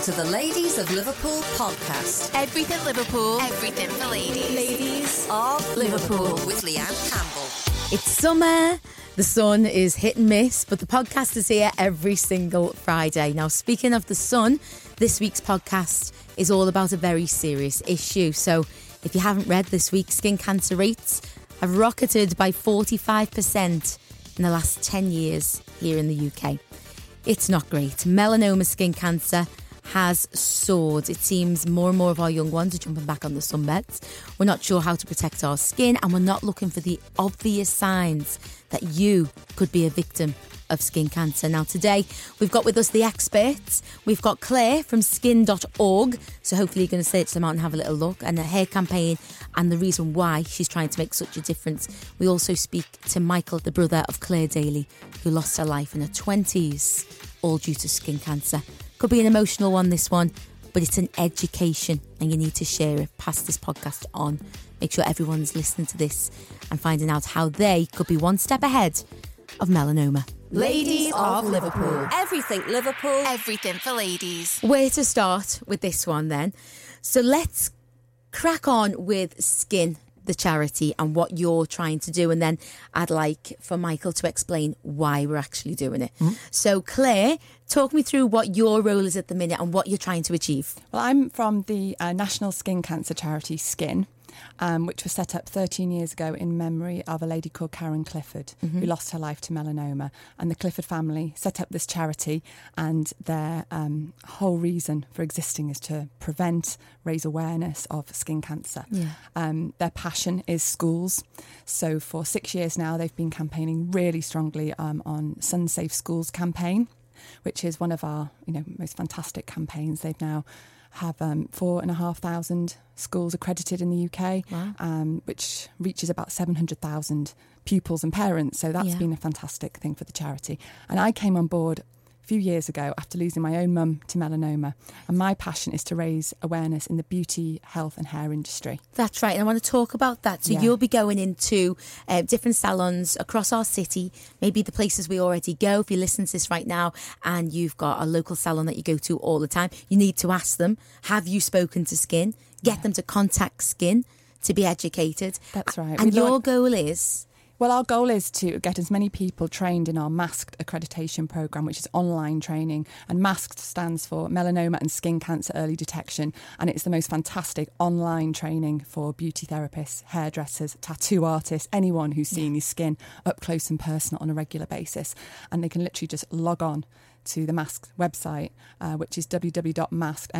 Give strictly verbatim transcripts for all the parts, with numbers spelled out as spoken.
to the Ladies of Liverpool podcast. Everything Liverpool, everything for ladies. Ladies of Liverpool with Leanne Campbell. It's summer, the sun is hit and miss, but the podcast is here every single Friday. Now, speaking of the sun, this week's podcast is all about a very serious issue. So if you haven't read this week, skin cancer rates have rocketed by forty-five percent in the last ten years here in the U K. It's not great. Melanoma skin cancer has soared. It seems more and more of our young ones are jumping back on the sunbeds. We're not sure how to protect our skin, and we're not looking for the obvious signs that you could be a victim of skin cancer. Now, today we've got with us the experts. We've got Claire from skin dot org, so hopefully you're going to search them out and have a little look, and a hair campaign and the reason why she's trying to make such a difference. We also speak to Michael, the brother of Claire Daly, who lost her life in her twenties, all due to skin cancer. Could be an emotional one, this one, but it's an education, and you need to share it, pass this podcast on. Make sure everyone's listening to this and finding out how they could be one step ahead of melanoma. Ladies of Liverpool. Everything Liverpool. Everything for ladies. Where to start with this one then? So let's crack on with Skin, the charity, and what you're trying to do. And then I'd like for Michael to explain why we're actually doing it. Mm-hmm. So Claire, talk me through what your role is at the minute and what you're trying to achieve. Well, I'm from the uh, National Skin Cancer charity Skin, um, which was set up thirteen years ago in memory of a lady called Karen Clifford, mm-hmm. who lost her life to melanoma. And the Clifford family set up this charity, and their um, whole reason for existing is to prevent, raise awareness of skin cancer. Yeah. Um, their passion is schools. So for six years now, they've been campaigning really strongly um, on Sun Safe Schools campaign, which is one of our, you know, most fantastic campaigns. They've now have um, four and a half thousand schools accredited in the U K, wow. um, which reaches about seven hundred thousand pupils and parents. So that's yeah. been a fantastic thing for the charity. And I came on board a few years ago after losing my own mum to melanoma. And my passion is to raise awareness in the beauty, health and hair industry. That's right. And I want to talk about that. So yeah. you'll be going into uh, different salons across our city, maybe the places we already go. If you listen to this right now and you've got a local salon that you go to all the time, you need to ask them, have you spoken to Skin? Get yeah. them to contact Skin to be educated. That's right. And We'd your like- goal is... Well, our goal is to get as many people trained in our MASKed accreditation programme, which is online training. And MASKed stands for Melanoma and Skin Cancer Early Detection. And it's the most fantastic online training for beauty therapists, hairdressers, tattoo artists, anyone who's seeing your skin up close and personal on a regular basis. And they can literally just log on to the MASKed website, uh, which is w w w dot masked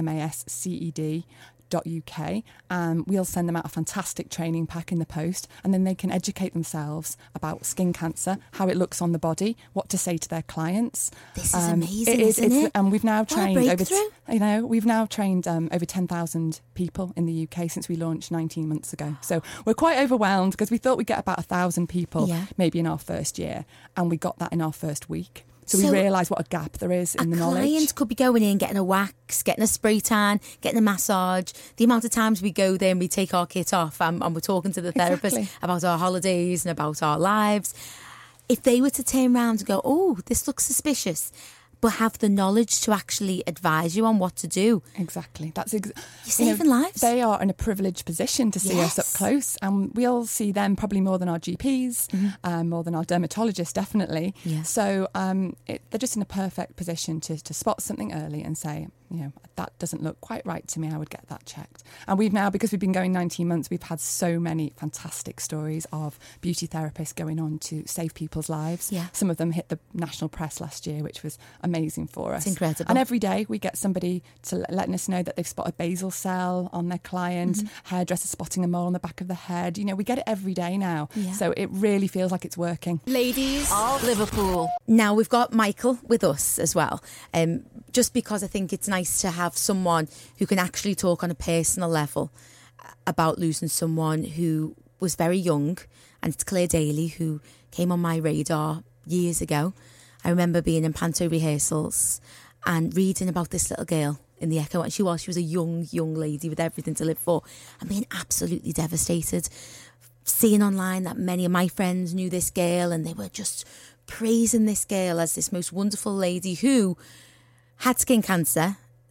dot u k, and we'll send them out a fantastic training pack in the post, and then they can educate themselves about skin cancer, how it looks on the body, what to say to their clients. This is um, amazing, it is, isn't it's, it? And we've now trained over, t- you know, we've now trained um, over ten thousand people in the U K since we launched nineteen months ago. So we're quite overwhelmed because we thought we'd get about a thousand people yeah. maybe in our first year, and we got that in our first week. So, so we realise what a gap there is in the knowledge. A client could be going in, getting a wax, getting a spray tan, getting a massage. The amount of times we go there and we take our kit off and, and we're talking to the therapist exactly. about our holidays and about our lives. If they were to turn around and go, oh, this looks suspicious, but have the knowledge to actually advise you on what to do. Exactly. That's ex- You're saving you know, lives. They are in a privileged position to see yes. us up close, and we'll see them probably more than our G Ps, mm-hmm. um, more than our dermatologists, definitely. Yeah. So um, it, they're just in a perfect position to, to spot something early and say, you know, that doesn't look quite right to me, I would get that checked. And we've now, because we've been going nineteen months, we've had so many fantastic stories of beauty therapists going on to save people's lives. Yeah. Some of them hit the national press last year, which was amazing for us. It's incredible. And every day we get somebody to letting us know that they've spotted basal cell on their client, mm-hmm. hairdresser spotting a mole on the back of the head. You know, we get it every day now. Yeah. So it really feels like it's working. Ladies of Liverpool. Now we've got Michael with us as well. Um, just because I think it's nice to have someone who can actually talk on a personal level about losing someone who was very young. And it's Claire Daly, who came on my radar years ago. I remember being in panto rehearsals and reading about this little girl in the Echo, and she was she was a young young lady with everything to live for, and being absolutely devastated, seeing online that many of my friends knew this girl and they were just praising this girl as this most wonderful lady who had skin cancer,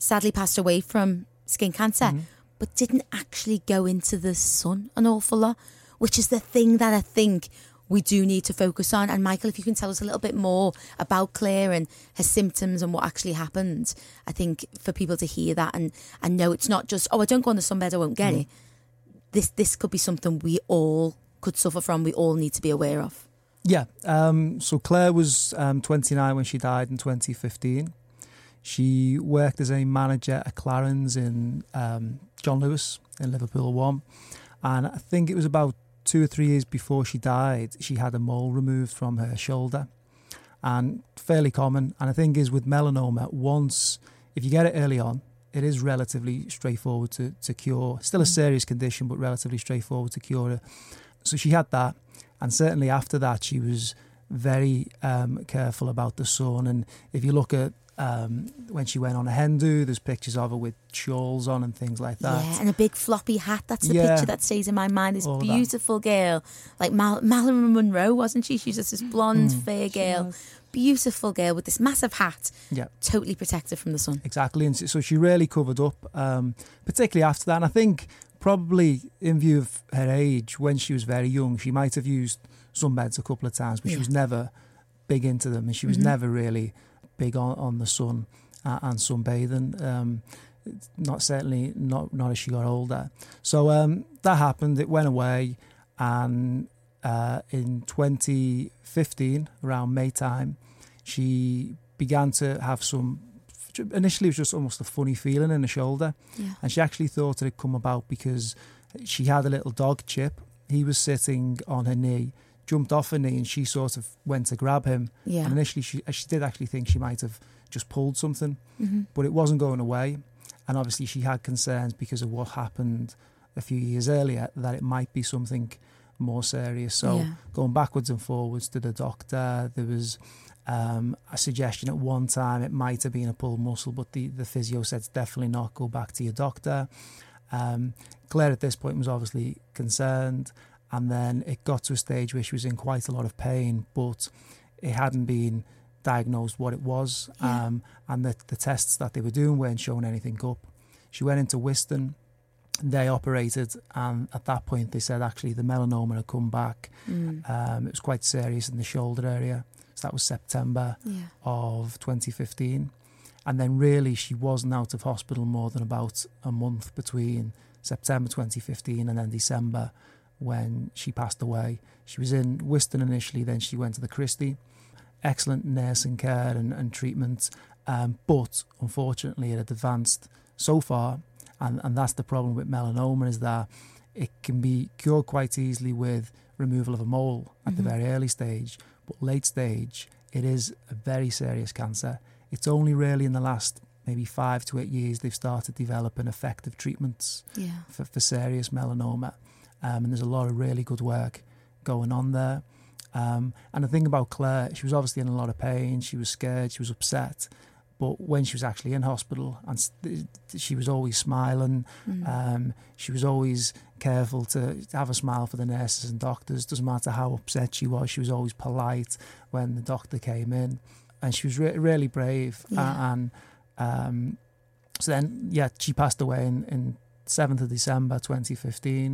sadly passed away from skin cancer, Mm-hmm. but didn't actually go into the sun an awful lot, which is the thing that I think we do need to focus on. And Michael, if you can tell us a little bit more about Claire and her symptoms and what actually happened, I think for people to hear that and, and know it's not just, oh, I don't go on the sunbed, I won't get Mm. it. This this could be something we all could suffer from, we all need to be aware of. Yeah. Um, so Claire was um, twenty-nine when she died in twenty fifteen. She worked as a manager at Clarence in um, John Lewis in Liverpool One. And I think it was about two or three years before she died, she had a mole removed from her shoulder. And fairly common. And the thing is with melanoma, once, if you get it early on, it is relatively straightforward to, to cure. Still a serious condition, but relatively straightforward to cure it. So she had that. And certainly after that, she was very um, careful about the sun. And if you look at um, when she went on a hen do, there's pictures of her with shawls on and things like that. Yeah, and a big floppy hat. That's the Yeah. picture that stays in my mind. This All of that. beautiful girl, like Mal- Marilyn Monroe, wasn't she? She's just this blonde, fair girl. was. Beautiful girl with this massive hat, Yeah. totally protected from the sun. Exactly, and so she really covered up, um, particularly after that. And I think probably in view of her age, when she was very young, she might have used sunbeds a couple of times, but Yeah. she was never big into them, and she was Mhm. never really big on, on the sun uh, and sunbathing. Um, not certainly not not as she got older. So um, that happened. It went away, and uh, in twenty fifteen, around May time, she began to have some. Initially, it was just almost a funny feeling in the shoulder, Yeah. and she actually thought it had come about because she had a little dog, Chip. He was sitting on her knee, jumped off her knee, and she sort of went to grab him. Yeah. And initially, she she did actually think she might have just pulled something, Mm-hmm. but it wasn't going away. And obviously, she had concerns because of what happened a few years earlier that it might be something more serious. So Yeah. going backwards and forwards to the doctor, there was um, a suggestion at one time it might have been a pulled muscle, but the, the physio said definitely not, go back to your doctor. Um, Claire at this point was obviously concerned, and then it got to a stage where she was in quite a lot of pain, but it hadn't been diagnosed what it was, Yeah. um, and the, the tests that they were doing weren't showing anything up. She went into Whiston, they operated, and at that point they said actually the melanoma had come back. Mm. Um, it was quite serious in the shoulder area. So that was September Yeah. of twenty fifteen. And then really she wasn't out of hospital more than about a month between September twenty fifteen and then December when she passed away. She was in Whiston initially, then she went to the Christie. Excellent nursing care and, and treatment, um, but unfortunately it had advanced so far, and, and that's the problem with melanoma, is that it can be cured quite easily with removal of a mole at Mm-hmm. the very early stage, but late stage it is a very serious cancer. It's only really in the last maybe five to eight years they've started developing effective treatments Yeah. for, for serious melanoma, um, and there's a lot of really good work going on there. Um, and the thing about Claire, she was obviously in a lot of pain, she was scared, she was upset, but when she was actually in hospital, and st- she was always smiling, Mm. um, she was always careful to have a smile for the nurses and doctors. Doesn't matter how upset she was, she was always polite when the doctor came in, and she was re- really brave. Yeah. A- and um, so then, yeah, she passed away in, in seventh of December twenty fifteen,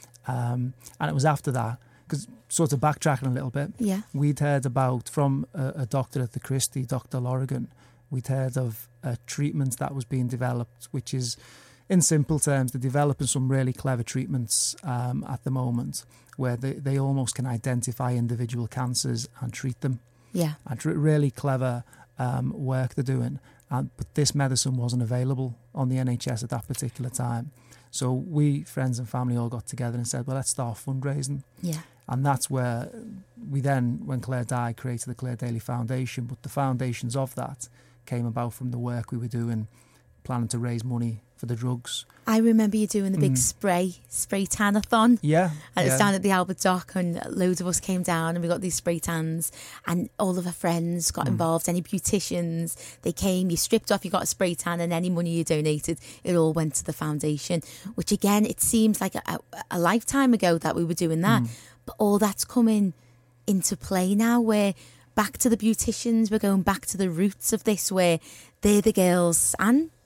um, and it was after that, because sort of backtracking a little bit, Yeah. we'd heard about from a, a doctor at the Christie, Doctor Lorrigan, we'd heard of a treatment that was being developed, which is, in simple terms, they're developing some really clever treatments um, at the moment where they, they almost can identify individual cancers and treat them. Yeah. And tr- really clever um, work they're doing. And, but this medicine wasn't available on the N H S at that particular time. So we, friends and family, all got together and said, well, let's start fundraising. Yeah. And that's where we then, when Claire died, created the Claire Daly Foundation. But the foundations of that came about from the work we were doing, planning to raise money for the drugs. I remember you doing the big Mm. spray, spray tan-a-thon. Yeah. And yeah. it's down at the Albert Dock, and loads of us came down and we got these spray tans, and all of our friends got Mm. involved. Any beauticians, they came, you stripped off, you got a spray tan, and any money you donated, it all went to the foundation, which again, it seems like a, a, a lifetime ago that we were doing that. Mm. But all that's coming into play now, where back to the beauticians, we're going back to the roots of this, where they're the girls, and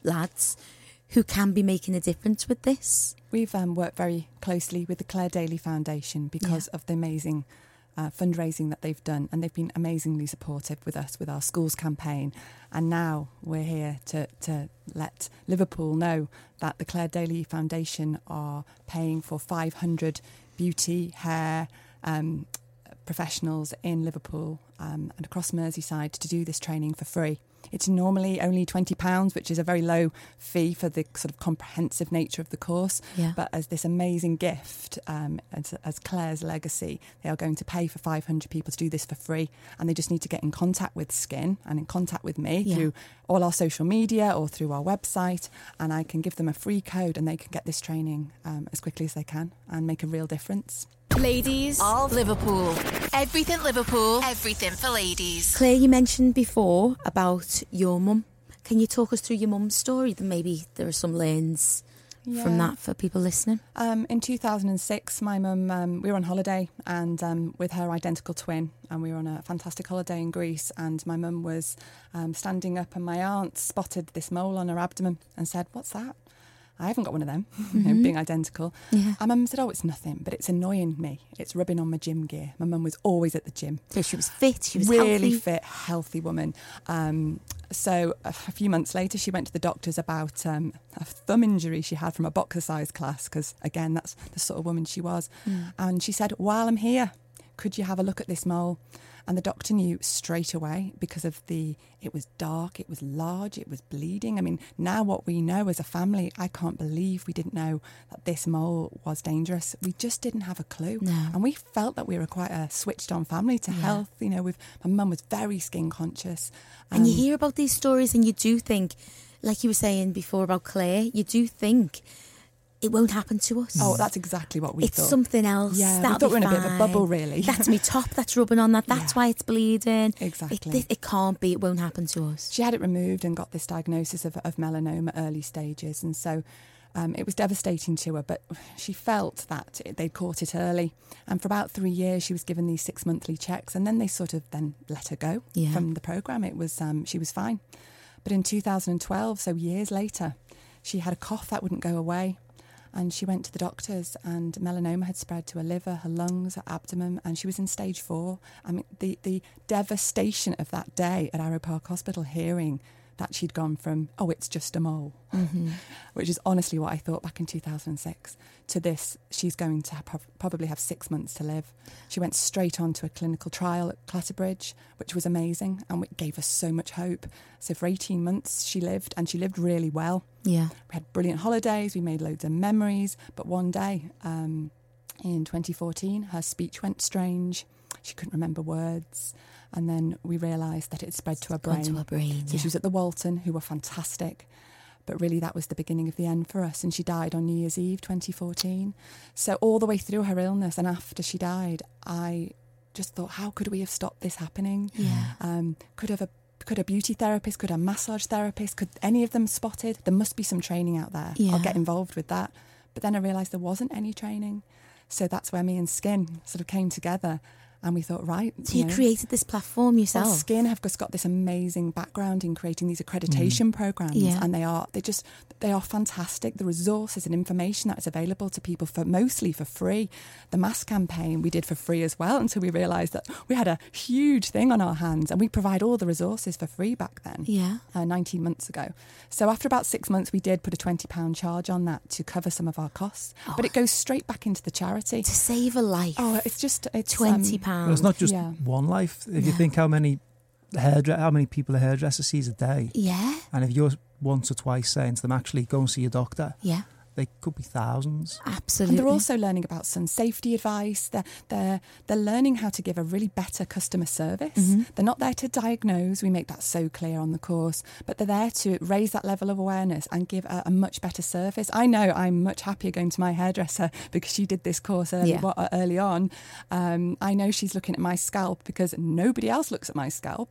lads who can be making a difference with this? We've um, worked very closely with the Claire Daly Foundation because Yeah. of the amazing uh, fundraising that they've done, and they've been amazingly supportive with us with our schools campaign. And now we're here to, to let Liverpool know that the Claire Daly Foundation are paying for five hundred beauty, hair um, professionals in Liverpool um, and across Merseyside to do this training for free. It's normally only twenty pounds, which is a very low fee for the sort of comprehensive nature of the course. Yeah. But as this amazing gift, um, as, as Claire's legacy, they are going to pay for five hundred people to do this for free. And they just need to get in contact with Skin and in contact with me Yeah. through all our social media or through our website. And I can give them a free code and they can get this training um, as quickly as they can and make a real difference. Ladies of Liverpool. Everything Liverpool. Everything for ladies. Claire, you mentioned before about your mum. Can you talk us through your mum's story? Then maybe there are some learns from Yeah. that for people listening. Um, in two thousand six, my mum, um, we were on holiday and um, with her identical twin, and we were on a fantastic holiday in Greece, and my mum was um, standing up and my aunt spotted this mole on her abdomen and said, "What's that?" I haven't got one of them, you know, being identical. Yeah. And mum said, "Oh, it's nothing, but it's annoying me. It's rubbing on my gym gear." My mum was always at the gym. So she was fit, she was really healthy. fit, healthy woman. Um, so a, f- a few months later, she went to the doctors about um, a thumb injury she had from a boxercise class, because, again, that's the sort of woman she was. Mm. And she said, "While I'm here, could you have a look at this mole?" And the doctor knew straight away because of the, it was dark, it was large, it was bleeding. I mean, now what we know as a family, I can't believe we didn't know that this mole was dangerous. We just didn't have a clue. No. And we felt that we were quite a switched on family to Yeah. health. You know, with my mum was very skin conscious. And you Um, hear about these stories and you do think, like you were saying before about Claire, you do think it won't happen to us. Oh, that's exactly what we it's thought. something else. Yeah, we That'll thought be we were in a bit of a fine. bubble, really. That's me top that's rubbing on that. That's Yeah. why it's bleeding. Exactly. It, it can't be. It won't happen to us. She had it removed and got this diagnosis of, of melanoma early stages, and so um, it was devastating to her, but she felt that it, they'd caught it early, and for about three years she was given these six monthly checks, and then they sort of then let her go Yeah. from the programme. It was um, she was fine, but in two thousand twelve, so years later, she had a cough that wouldn't go away. And she went to the doctors, and melanoma had spread to her liver, her lungs, her abdomen, and she was in stage four. I mean, the, the devastation of that day at Arrow Park Hospital, hearing that she'd gone from, "Oh, it's just a mole," Mm-hmm. which is honestly what I thought back in two thousand six, to this, she's going to have, probably have six months to live. She went straight on to a clinical trial at Clatterbridge, which was amazing, and it gave us so much hope. So for eighteen months she lived, and she lived really well. Yeah. We had brilliant holidays, we made loads of memories, but one day um, in twenty fourteen, her speech went strange. She couldn't remember words. And then we realised that it had spread to her Gone brain. to her brain. So yeah. she was at the Walton, who were fantastic. But really, that was the beginning of the end for us. And she died on New Year's Eve, twenty fourteen. So all the way through her illness and after she died, I just thought, how could we have stopped this happening? Yeah. Um, could have a could a beauty therapist, could a massage therapist, could any of them spotted? There must be some training out there. Yeah. I'll get involved with that. But then I realised there wasn't any training. So that's where me and Skin sort of came together. And we thought, right. So you know, created this platform yourself. well, Skin have just got this amazing background in creating these accreditation programs, Yeah. and they are they just they are fantastic. The resources and information that is available to people for mostly for free. The mask campaign we did for free as well, until we realised that we had a huge thing on our hands, and we provide all the resources for free back then. Yeah. Uh, nineteen months ago. So after about six months, we did put a twenty pound charge on that to cover some of our costs, but it goes straight back into the charity. To save a life. Oh, it's just it's twenty um, pounds. Well, it's not just Yeah. one life. If you No. think how many hairdre- how many people a hairdresser sees a day, Yeah. and if you're once or twice saying to them, actually go and see your doctor, Yeah. they could be thousands. Absolutely. And they're also learning about sun safety advice. They're, they're, they're learning how to give a really better customer service. Mm-hmm. They're not there to diagnose. We make that so clear on the course. But they're there to raise that level of awareness and give a, a much better service. I know I'm much happier going to my hairdresser because she did this course early, Yeah. wa- early on. Um, I know she's looking at my scalp because nobody else looks at my scalp.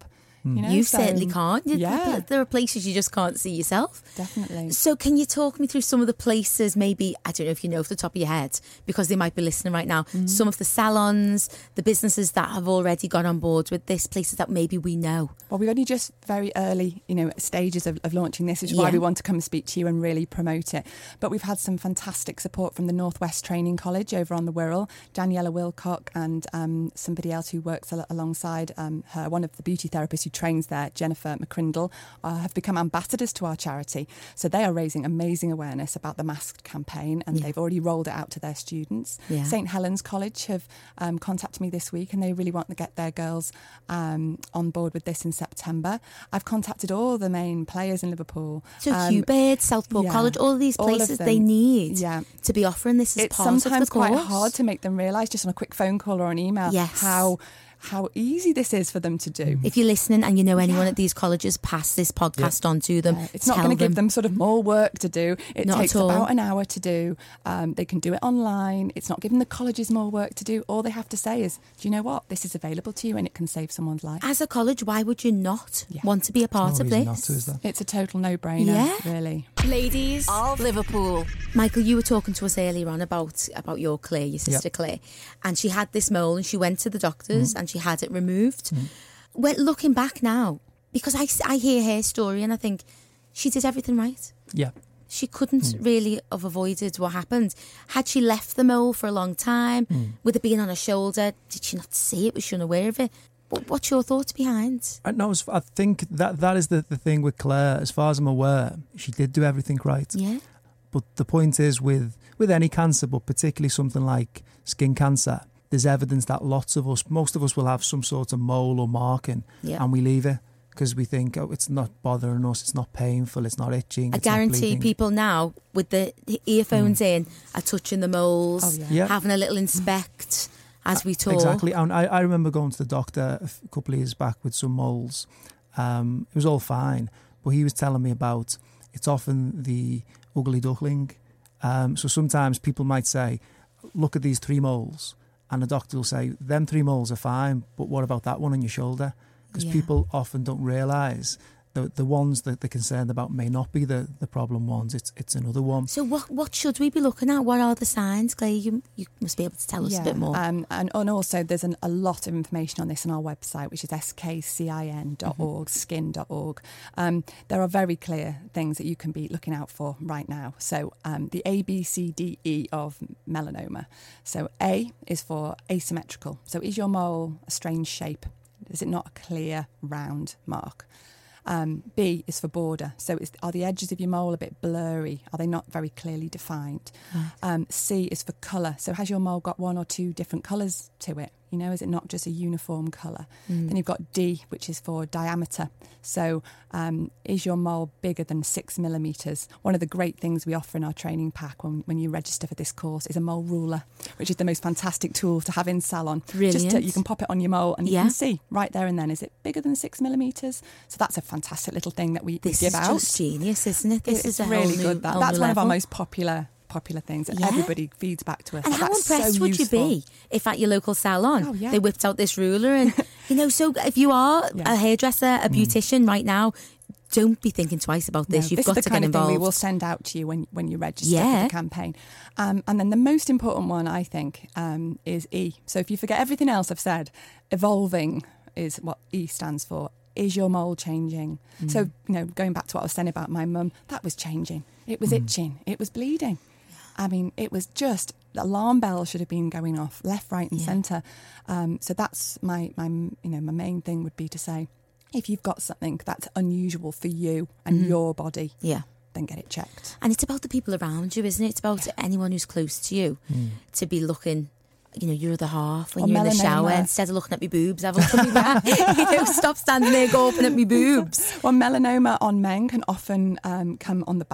You know, You so- certainly can't. You- Yeah, There are places you just can't see yourself. definitely. So can you talk me through some of the places, maybe, I don't know if you know off the top of your head, because they might be listening right now, Mm-hmm. some of the salons, the businesses that have already gone on board with this, places that maybe we know? Well, we're only just very early, you know, stages of, of launching this, which is why Yeah. we want to come and speak to you and really promote it. But we've had some fantastic support from the Northwest Training College over on the Wirral, Daniela Wilcock, and um, somebody else who works al- alongside um, her, one of the beauty therapists who trains there, Jennifer McCrindle, uh, have become ambassadors to our charity. So they are raising amazing awareness about the masked campaign, and Yeah. they've already rolled it out to their students. Yeah. Saint Helens College have um, contacted me this week, and they really want to get their girls um, on board with this in September. I've contacted all the main players in Liverpool. So Um, Hubert, Southport yeah, College, all of these all of places they them. need Yeah. to be offering this as It's part of sometimes the course. quite hard to make them realise just on a quick phone call or an email Yes. how how easy this is for them to do. If you're listening and you know anyone at these colleges, pass this podcast on to them. Yeah, it's not Tell going to give them sort of more work to do. It Not at takes all. about an hour to do. Um, they can do it online. It's not giving the colleges more work to do. All they have to say is, do you know what? This is available to you and it can save someone's life. As a college, why would you not Yeah. want to be a part no of reason this? not to, is there? It's a total no-brainer, Yeah. really. Ladies of Liverpool. Michael, you were talking to us earlier on about about your Claire, your sister Yep. Claire, and she had this mole and she went to the doctors Mm. and she had it removed. Well, looking back now, because I, I hear her story and I think she did everything right. Yeah. She couldn't Mm. really have avoided what happened. Had she left the mole for a long time, Mm. with it being on her shoulder, did she not see it? Was she unaware of it? But what's your thoughts behind? I, no, I think that that is the, the thing with Claire. As far as I'm aware, she did do everything right. Yeah. But the point is with, with any cancer, but particularly something like skin cancer, there's evidence that lots of us, most of us will have some sort of mole or marking Yeah. and we leave it because we think, oh, it's not bothering us, it's not painful, it's not itching. I it's not guarantee bleeding. people now with the earphones in are touching the moles, Oh, yeah. Yeah. having a little inspect as we talk. Exactly. And I, I remember going to the doctor a f- couple of years back with some moles. Um, it was all fine, but he was telling me about it's often the ugly duckling. Um, so sometimes people might say, look at these three moles. And the doctor will say, them three moles are fine, but what about that one on your shoulder? Because Yeah. people often don't realise the the ones that they're concerned about may not be the, the problem ones. It's it's another one. So what what should we be looking at? What are the signs, Claire? You, you must be able to tell us a bit more. Um, and, and also there's an, a lot of information on this on our website, which is s k c i n dot org, skin dot org. Um, there are very clear things that you can be looking out for right now. So um, the A, B, C, D, E of melanoma. So A is for asymmetrical. So is your mole a strange shape? Is it not a clear, round mark? Um, B is for border. So is, are the edges of your mole a bit blurry? Are they not very clearly defined? Right. Um, C is for colour. So has your mole got one or two different colours to it? You know, is it not just a uniform colour? Mm. Then you've got D, which is for diameter. So um, is your mole bigger than six millimetres? One of the great things we offer in our training pack when, when you register for this course is a mole ruler, which is the most fantastic tool to have in salon. Just to, Brilliant. you can pop it on your mole and you Yeah. can see right there and then, is it bigger than six millimetres? So that's a fantastic little thing that we, we This give is out. just genius, isn't it? This it's is a really whole new, good. That, whole that's new one of our level. most popular popular things that Yeah. everybody feeds back to us. And Like, how that's impressed so would useful. you be if at your local salon Oh, yeah. they whipped out this ruler and, you know, so if you are Yeah. a hairdresser, a beautician right now, don't be thinking twice about this. No, You've this got is the to kind get of thing involved. we will send out to you when, when you register Yeah. for the campaign. Um, and then the most important one, I think, um, is E. So if you forget everything else I've said, evolving is what E stands for. Is your mole changing? Mm. So, you know, going back to what I was saying about my mum, that was changing. It was itching. It was bleeding. I mean, it was just, the alarm bell should have been going off left, right and Yeah. centre. Um, so that's my, my, you know, my main thing would be to say, if you've got something that's unusual for you and Mm-hmm. your body, Yeah. then get it checked. And it's about the people around you, isn't it? It's about anyone who's close to you to be looking, you know, your other half when Or you're in the melanoma. shower, instead of looking at me boobs, have a look at me back. You know, stop standing there gawping at me boobs. Well, melanoma on men can often um, come on the back.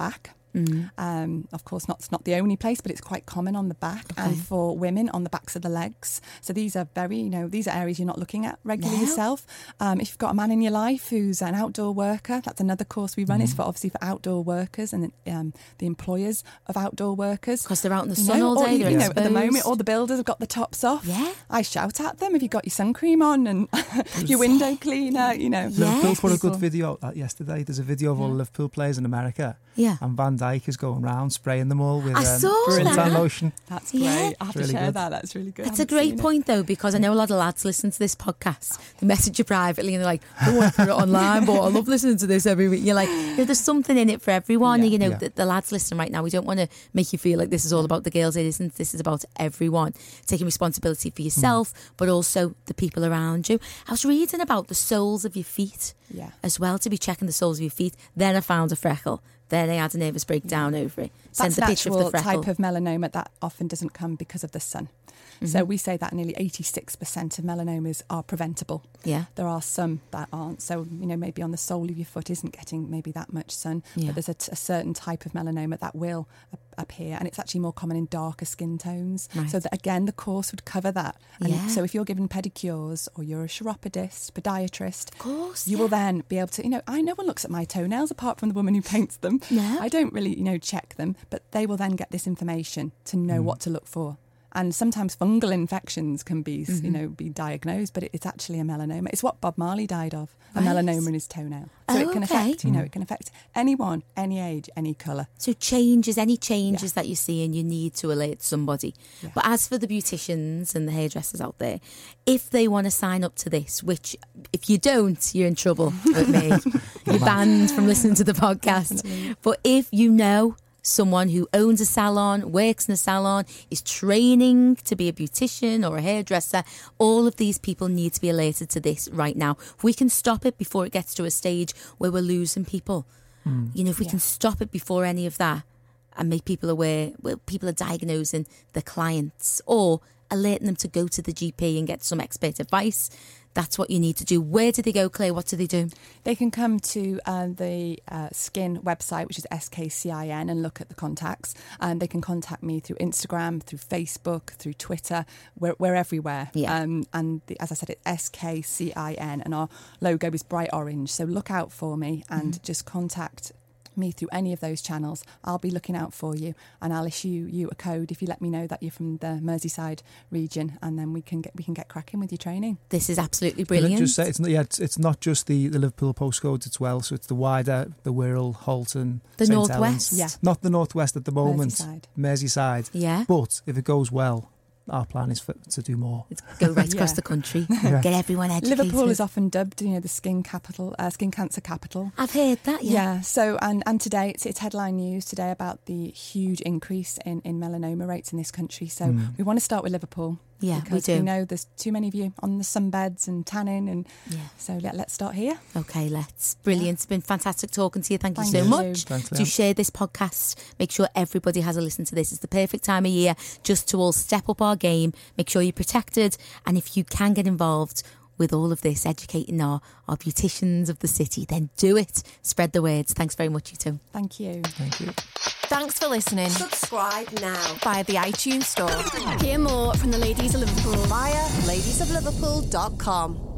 Mm. Um, of course, not, it's not the only place, but it's quite common on the back, Okay. and for women on the backs of the legs. So these are very, you know, these are areas you're not looking at regularly No. yourself. Um, if you've got a man in your life who's an outdoor worker, that's another course we run. Mm. It's for obviously for outdoor workers and um, the employers of outdoor workers. Because they're out in the You sun know, all or day, you, they're you know, exposed. at the moment, all the builders have got the tops off. Yeah. I shout at them, have you got your sun cream on and your window cleaner, you know. Yeah. Liverpool put a good People. video out yesterday. There's a video of all the Liverpool players in America. Yeah. And Van Dijk is going round spraying them all with I um, saw suntan that. lotion. That's great. Yeah. I have Really to share good. that. That's really good. It's I a haven't great seen it. point, though, because I know a lot of lads listen to this podcast. They message you privately and they're like, I don't want to put it online, but I love listening to this every week. You're like, you know, there's something in it for everyone. Yeah. You know, Yeah. the, the lads listening right now, we don't want to make you feel like this is all about the girls. It isn't. This is about everyone. Taking responsibility for yourself, Mm. but also the people around you. I was reading about the soles of your feet Yeah. as well, to be checking the soles of your feet. Then I found a freckle. Then I had a nervous breakdown over it. Sent That's the an picture of the actual freckle. type of melanoma that often doesn't come because of the sun. So we say that nearly eighty-six percent of melanomas are preventable. Yeah. There are some that aren't. So, you know, maybe on the sole of your foot isn't getting maybe that much sun, Yeah. but there's a, t- a certain type of melanoma that will a- appear, and it's actually more common in darker skin tones. Right. So that, again, the course would cover that. And Yeah. so if you're given pedicures or you're a chiropodist, podiatrist, Of course, you yeah. will then be able to, you know, I no one looks at my toenails apart from the woman who paints them. No. I don't really, you know, check them, but they will then get this information to know what to look for. And sometimes fungal infections can be, you know, be diagnosed, but it, it's actually a melanoma. It's what Bob Marley died of, a Right. melanoma in his toenail. So Oh, it can okay. affect, you know, it can affect anyone, any age, any colour. So changes, any changes that you see and you need to alert somebody. Yeah. But as for the beauticians and the hairdressers out there, if they want to sign up to this, which if you don't, you're in trouble with me. You're banned from listening to the podcast. But if you know someone who owns a salon, works in a salon, is training to be a beautician or a hairdresser, all of these people need to be alerted to this right now. If we can stop it before it gets to a stage where we're losing people, you know, if we Yeah. can stop it before any of that and make people aware, well, people are diagnosing the clients or alerting them to go to the G P and get some expert advice. That's what you need to do. Where do they go, Claire? What do they do? They can come to uh, the uh, Skin website, which is S K C I N, and look at the contacts. And they can contact me through Instagram, through Facebook, through Twitter. We're, we're everywhere. Yeah. Um, and the, as I said, it's S K C I N, and our logo is bright orange. So look out for me and Mm-hmm. just contact me through any of those channels. I'll be looking out for you, and I'll issue you a code if you let me know that you're from the Merseyside region, and then we can get we can get cracking with your training. This is absolutely Can I brilliant. just say it's not, yeah, it's, it's not just the, the Liverpool postcodes as well. So it's the wider, the Wirral, Halton, The Saint Northwest. Helens. Yeah. Not the Northwest at the moment. Merseyside. Merseyside. Yeah. But if it goes well, our plan is for, to do more. It's go right across Yeah. the country, Yeah. get everyone educated. Liverpool is often dubbed, you know, the skin capital, uh, skin cancer capital. I've heard that, yeah. Yeah. So, and, and today it's, it's headline news today about the huge increase in, in melanoma rates in this country. So Mm. we want to start with Liverpool. Yeah, we because do. we know there's too many of you on the sunbeds and tanning, and Yeah. so let, let's start here. Okay, let's. Brilliant. It's been fantastic talking to you. Thank, Thank you so you. much. Thanks, Do Leanne. share this podcast. Make sure everybody has a listen to this. It's the perfect time of year just to all step up our game. Make sure you're protected. And if you can get involved with all of this, educating our, our beauticians of the city, then do it. Spread the words. Thanks very much, you two. Thank you. Thank you. Thanks for listening Subscribe now via the iTunes Store. Hear more from the Ladies of Liverpool via ladies of liverpool dot com.